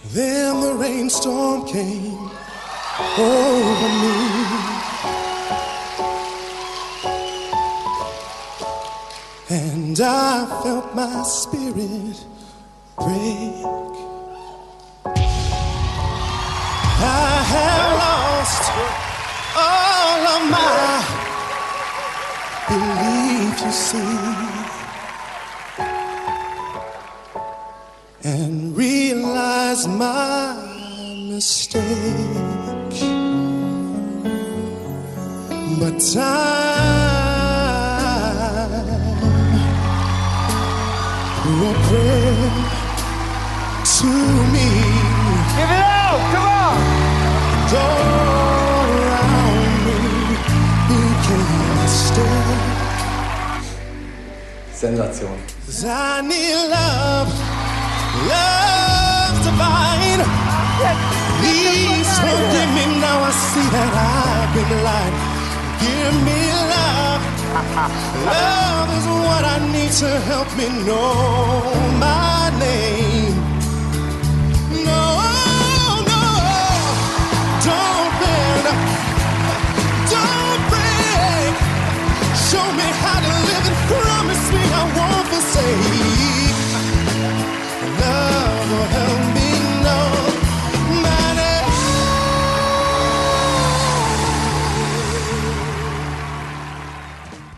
Then the rainstorm came over me, and I felt my spirit break. I have lost all of my belief, you see, and realize my mistake. But time will pray to me. Give it out, come on! All around me became stay. Sensation. 'Cause I need love, love divine. Please forgive me now. I see that I've been blind. Give me love. Love is what I need to help me know my name.